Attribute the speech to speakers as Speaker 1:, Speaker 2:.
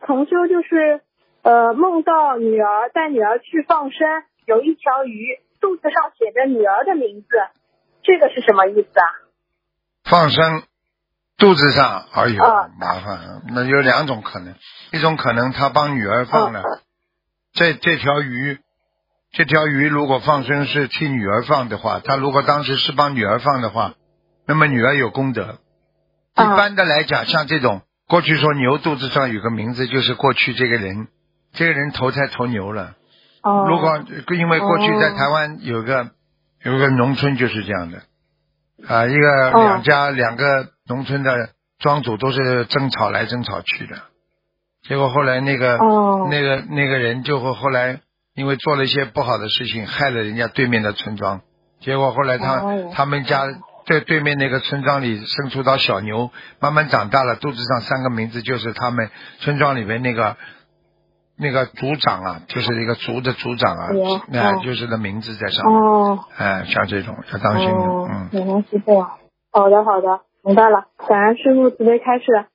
Speaker 1: 同修就是梦到女儿带女儿去放生，有一条鱼肚子上写着女儿的名字，这个是什么意思啊？
Speaker 2: 放生肚子上，哎呦，麻烦了。那有两种可能，一种可能他帮女儿放了，这条鱼如果放生是替女儿放的话，他如果当时是帮女儿放的话，那么女儿有功德。一般的来讲，像这种过去说牛肚子上有个名字，就是过去这个人投胎投牛了。如果因为过去在台湾有个农村就是这样的啊，两个农村的庄主都是争吵来争吵去的，结果后来那个人就后来因为做了一些不好的事情，害了人家对面的村庄，结果后来他们家在对面那个村庄里生出到小牛，慢慢长大了，肚子上3个名字就是他们村庄里面那个族长啊，就是一个族的族长啊，就是的名字在上面。像这种要当心的。
Speaker 1: 原来是这样。好的，明白了。感恩师父慈悲开示。